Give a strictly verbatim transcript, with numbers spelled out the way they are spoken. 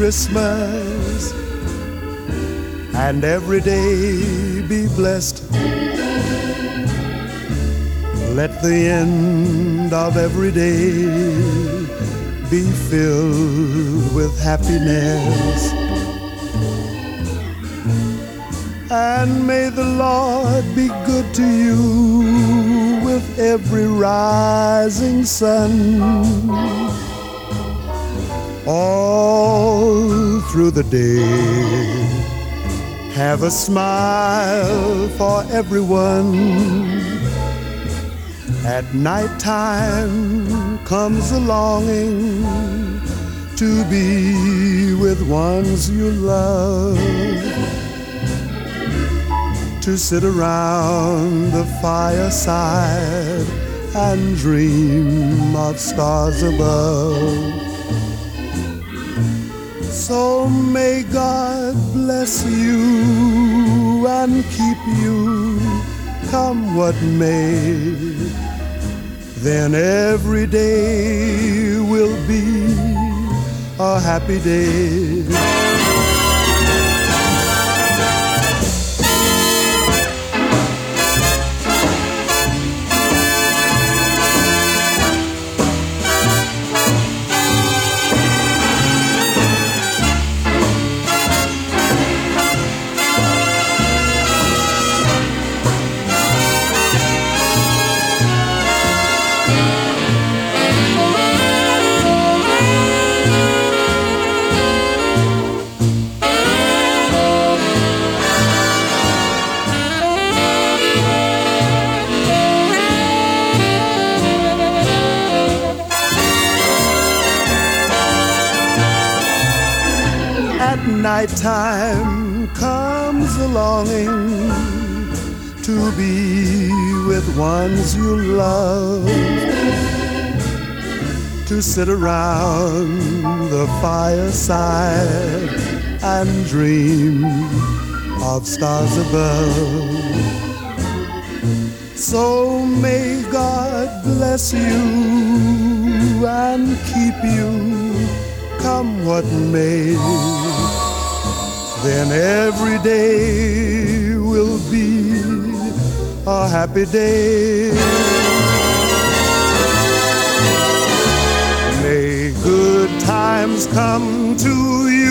Christmas, and every day be blessed. Let the end of every day be filled with happiness. And may the Lord be good to you with every rising sun, all through the day. Have a smile for everyone. At night time comes a longing to be with ones you love, to sit around the fireside and dream of stars above. So may God bless you and keep you, come what may. Then every day will be a happy day. Nighttime comes a longing to be with ones you love, to sit around the fireside and dream of stars above. So may God bless you and keep you, come what may. Then every day will be a happy day. May good times come to you